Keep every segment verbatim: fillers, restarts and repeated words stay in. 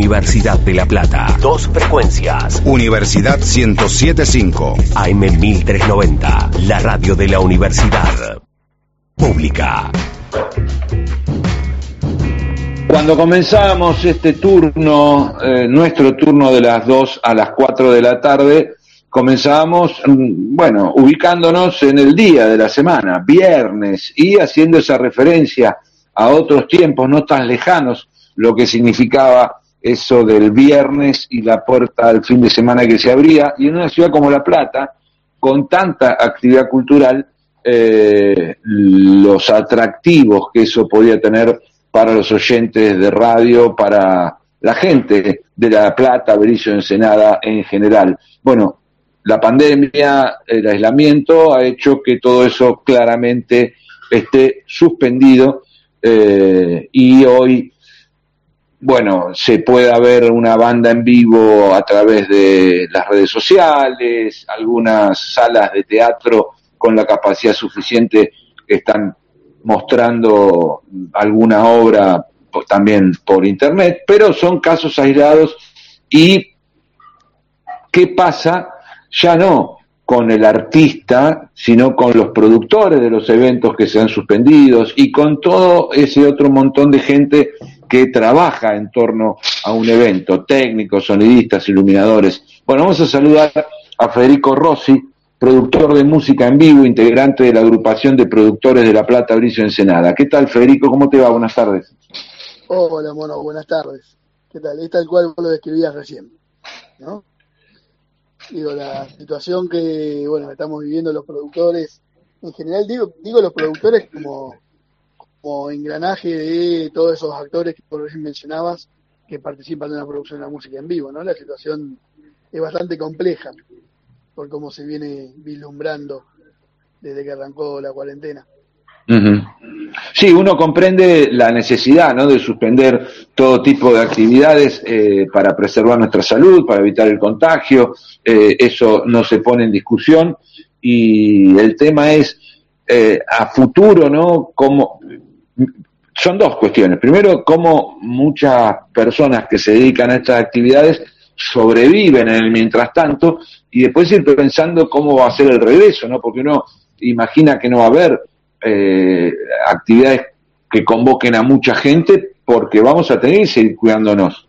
Universidad de La Plata. Dos frecuencias. Universidad ciento siete punto cinco. A M mil trescientos noventa. La radio de la Universidad Pública. Cuando comenzamos este turno, eh, nuestro turno de las dos a las cuatro de la tarde, comenzábamos, bueno, ubicándonos en el día de la semana, viernes, y haciendo esa referencia a otros tiempos no tan lejanos, lo que significaba eso del viernes y la puerta al fin de semana que se abría, y en una ciudad como La Plata, con tanta actividad cultural, eh, los atractivos que eso podía tener para los oyentes de radio, para la gente de La Plata, Berisso, Ensenada en general. Bueno, la pandemia, el aislamiento ha hecho que todo eso claramente esté suspendido eh, y hoy, bueno, se pueda ver una banda en vivo a través de las redes sociales, algunas salas de teatro con la capacidad suficiente que están mostrando alguna obra también por internet, pero son casos aislados. ¿Y qué pasa? Ya no con el artista, sino con los productores de los eventos que se han suspendido y con todo ese otro montón de gente que trabaja en torno a un evento, técnicos, sonidistas, iluminadores. Bueno, vamos a saludar a Federico Rossi, productor de música en vivo, integrante de la agrupación de productores de La Plata, Berisso, Ensenada. ¿Qué tal, Federico? ¿Cómo te va? Buenas tardes. Hola, mono, buenas tardes. ¿Qué tal? Es tal cual vos lo describías recién, ¿no? Digo, la situación que, bueno, estamos viviendo los productores, en general digo, digo los productores como, como engranaje de todos esos actores que por recién mencionabas que participan en la producción de la música en vivo, ¿no? La situación es bastante compleja por cómo se viene vislumbrando desde que arrancó la cuarentena. Uh-huh. Sí, uno comprende la necesidad, ¿no?, de suspender todo tipo de actividades eh, para preservar nuestra salud, para evitar el contagio, eh, eso no se pone en discusión, y el tema es eh, a futuro, ¿no?, cómo, son dos cuestiones. Primero, cómo muchas personas que se dedican a estas actividades sobreviven en el mientras tanto, y después ir pensando cómo va a ser el regreso, ¿no?, porque uno imagina que no va a haber Eh, actividades que convoquen a mucha gente porque vamos a tener que seguir cuidándonos.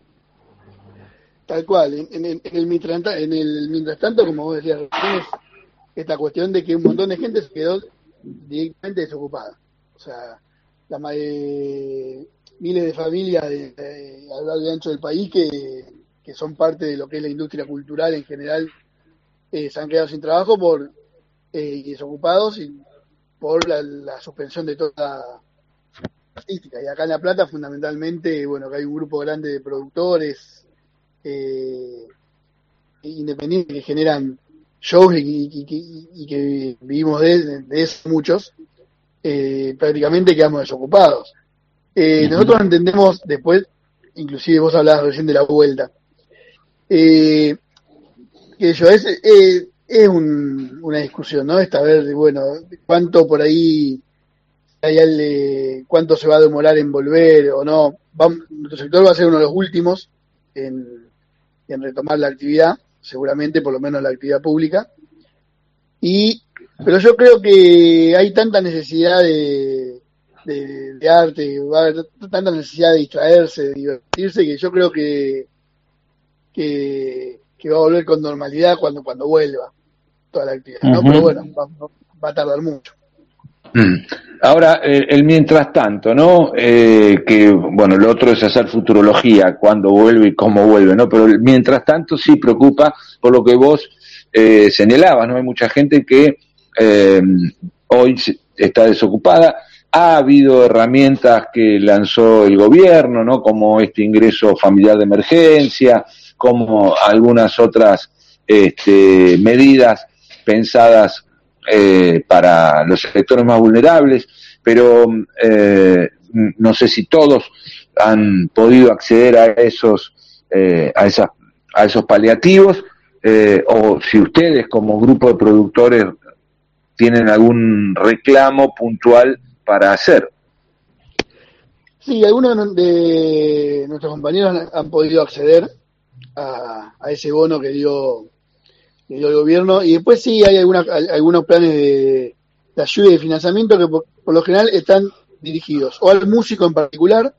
Tal cual, en, en, en, el, mientras, en el mientras tanto, como vos decías, es esta cuestión de que un montón de gente se quedó directamente desocupada. O sea, la, eh, miles de familias de, de, a lo largo y ancho del país que, que son parte de lo que es la industria cultural en general, eh, se han quedado sin trabajo por eh, desocupados y por la, la suspensión de toda artística. Y acá en La Plata, fundamentalmente, bueno, que hay un grupo grande de productores eh, independientes que generan shows y, y, y, y que vivimos de, de esos muchos, eh, prácticamente quedamos desocupados. Eh, uh-huh. Nosotros entendemos después, inclusive vos hablabas recién de la vuelta, eh, que yo es... Eh, Es un, una discusión, ¿no? Esta vez, bueno, cuánto por ahí, hay el, cuánto se va a demorar en volver o no. Vamos, nuestro sector va a ser uno de los últimos en, en retomar la actividad, seguramente, por lo menos la actividad pública. Y, pero yo creo que hay tanta necesidad de, de, de arte, va a haber tanta necesidad de distraerse, de divertirse, que yo creo que, que, que va a volver con normalidad cuando, cuando vuelva toda la actividad, ¿no? Uh-huh. Pero bueno, va, va a tardar mucho. Ahora, el, el mientras tanto, ¿no? Eh, que, bueno, lo otro es hacer futurología, cuándo vuelve y cómo vuelve, ¿no? Pero el mientras tanto sí preocupa por lo que vos eh, señalabas, ¿no? Hay mucha gente que eh, hoy está desocupada. Ha habido herramientas que lanzó el gobierno, ¿no?, como este ingreso familiar de emergencia, como algunas otras este, medidas pensadas eh, para los sectores más vulnerables, pero eh, no sé si todos han podido acceder a esos eh, a esas a esos paliativos, eh, o si ustedes como grupo de productores tienen algún reclamo puntual para hacer. Sí, algunos de nuestros compañeros han, han podido acceder a, a ese bono que dio, que dio el gobierno, y después sí hay alguna, algunos planes de, de ayuda y de financiamiento que por, por lo general están dirigidos o al músico en particular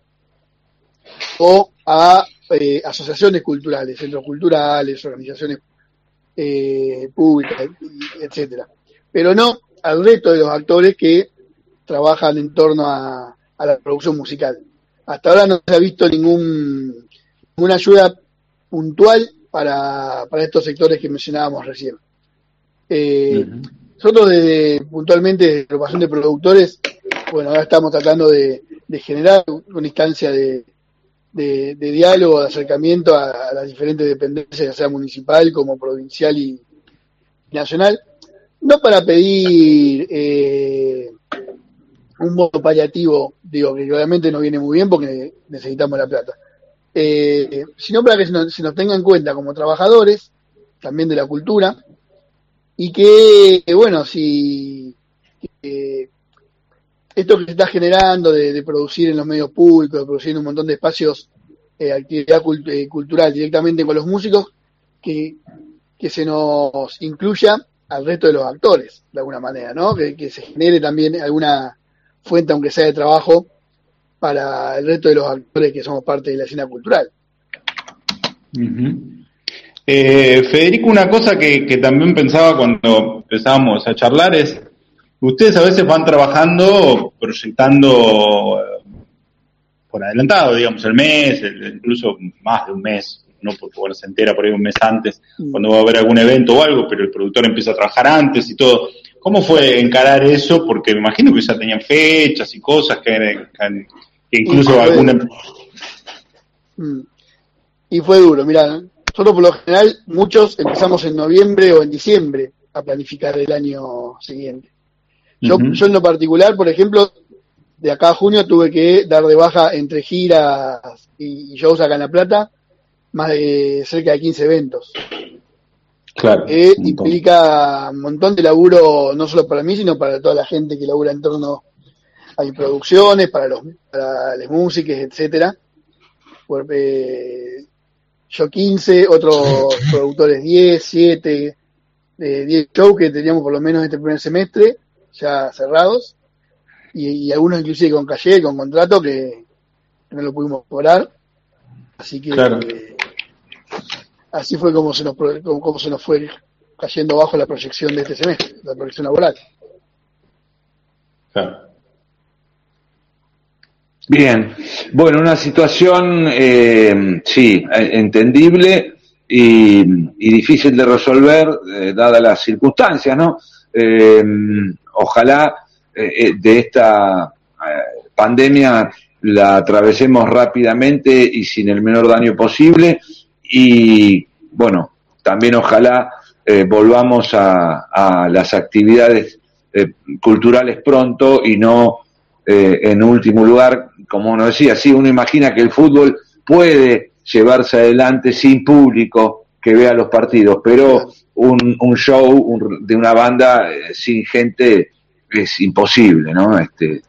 o a eh, asociaciones culturales, centros culturales, organizaciones eh, públicas, etcétera, pero no al resto de los actores que trabajan en torno a, a la producción musical. Hasta ahora no se ha visto ningún ninguna ayuda puntual para, para estos sectores que mencionábamos recién. Eh, uh-huh. Nosotros desde, puntualmente desde la agrupación de productores, bueno, ahora estamos tratando de, de generar una instancia de, de, de diálogo, de acercamiento a, a las diferentes dependencias, ya sea municipal como provincial y nacional, no para pedir eh, un modo paliativo, digo, que obviamente no viene muy bien porque necesitamos la plata, eh, sino para que se nos, se nos tenga en cuenta como trabajadores también de la cultura, y que, eh, bueno, si eh, esto que se está generando de, de producir en los medios públicos, de producir en un montón de espacios, eh, actividad cult- eh, cultural directamente con los músicos, que, que se nos incluya al resto de los actores, de alguna manera, ¿no? Que, que se genere también alguna fuente, aunque sea de trabajo, para el resto de los actores que somos parte de la escena cultural. Uh-huh. Eh, Federico, una cosa que, que también pensaba cuando empezábamos a charlar es, ustedes a veces van trabajando, proyectando eh, por adelantado, digamos, el mes, el, incluso más de un mes, no porque bueno, se entera por ahí un mes antes, mm. cuando va a haber algún evento o algo, pero el productor empieza a trabajar antes y todo. ¿Cómo fue encarar eso? Porque me imagino que ya tenían fechas y cosas que, que, que incluso y alguna... Mm. Y fue duro, mirá, nosotros por lo general, muchos empezamos en noviembre o en diciembre a planificar el año siguiente. Yo, uh-huh. yo en lo particular, por ejemplo, de acá a junio tuve que dar de baja entre giras y shows acá en La Plata, más de cerca de quince eventos. Claro. Que implica un montón de laburo, no solo para mí, sino para toda la gente que labura en torno a mis producciones, para los para las músicas, etcétera. Por, eh, yo quince, otros productores diez, siete, eh, diez shows que teníamos por lo menos este primer semestre, ya cerrados, y, y algunos inclusive con calle, con contrato, que, que no lo pudimos cobrar. Así que claro. eh, así fue como se nos como, como se nos fue cayendo bajo la proyección de este semestre, la proyección laboral. Claro. Bien, bueno, una situación, eh, sí, entendible y, y difícil de resolver, eh, dadas las circunstancias, ¿no? Eh, ojalá eh, de esta eh, pandemia la atravesemos rápidamente y sin el menor daño posible, y bueno, también ojalá eh, volvamos a, a las actividades eh, culturales pronto y no eh, en último lugar, como uno decía, sí, uno imagina que el fútbol puede llevarse adelante sin público que vea los partidos, pero un, un show un, de una banda eh, sin gente es imposible, ¿no? Este...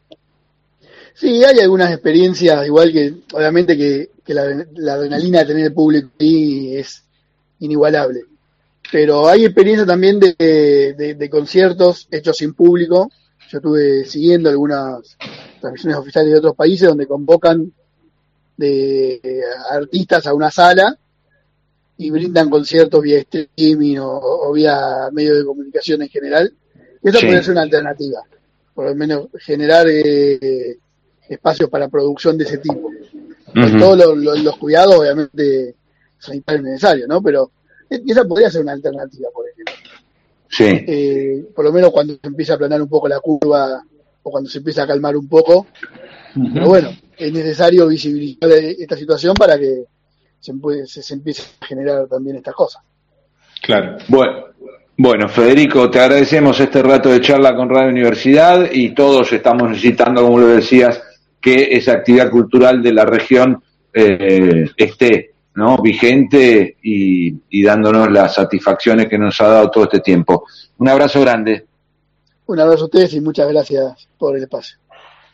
Sí, hay algunas experiencias, igual que, obviamente que, que la, la adrenalina de tener el público ahí es inigualable, pero hay experiencias también de, de, de conciertos hechos sin público. Yo estuve siguiendo algunas transmisiones oficiales de otros países donde convocan de, de artistas a una sala y brindan conciertos vía streaming o, o vía medios de comunicación en general. Eso sí. Puede ser una alternativa, por lo menos generar eh, espacios para producción de ese tipo. Uh-huh. Todos los, los, los cuidados, obviamente, sanitarios necesarios, ¿no? Pero esa podría ser una alternativa, por ejemplo. Sí. Eh, por lo menos cuando se empieza a aplanar un poco la curva o cuando se empieza a calmar un poco. Uh-huh. Pero bueno, es necesario visibilizar esta situación para que se, se, se empiece a generar también estas cosas. Claro. Bueno, bueno, Federico, te agradecemos este rato de charla con Radio Universidad y todos estamos necesitando, como lo decías, que esa actividad cultural de la región eh, esté, ¿no? vigente y, y dándonos las satisfacciones que nos ha dado todo este tiempo. Un abrazo grande. Un abrazo a ustedes y muchas gracias por el espacio.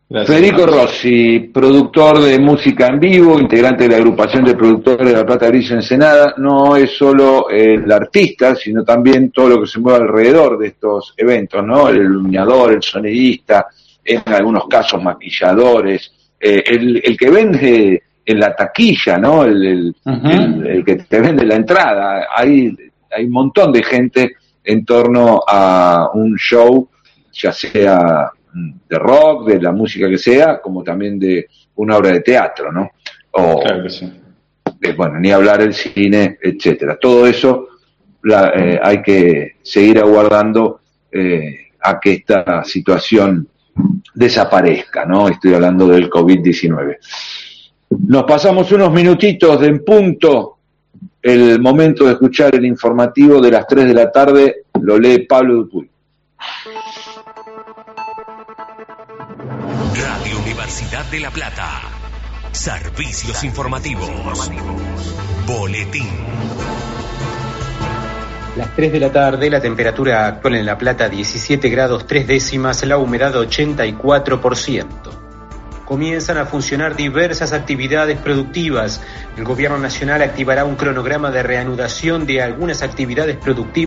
Gracias, Federico Marcos. Rossi, productor de música en vivo, integrante de la agrupación de productores de La Plata Gris Ensenada, no es solo el artista, sino también todo lo que se mueve alrededor de estos eventos, ¿no? El iluminador, el sonidista, en algunos casos maquilladores, eh, el, el que vende en la taquilla, ¿no? El, el, Uh-huh. el, el que te vende la entrada. Hay, hay un montón de gente en torno a un show, ya sea de rock, de la música que sea, como también de una obra de teatro, ¿no? O, Claro que sí. de, bueno, ni hablar el cine, etcétera. Todo eso la, eh, hay que seguir aguardando eh, a que esta situación desaparezca, ¿no? Estoy hablando del covid diecinueve. Nos pasamos unos minutitos de en punto, el momento de escuchar el informativo de las tres de la tarde, lo lee Pablo Dupuy. Radio Universidad de La Plata. Servicios informativos. Boletín. Las tres de la tarde, la temperatura actual en La Plata diecisiete grados tres décimas, la humedad ochenta y cuatro por ciento. Comienzan a funcionar diversas actividades productivas. El Gobierno Nacional activará un cronograma de reanudación de algunas actividades productivas.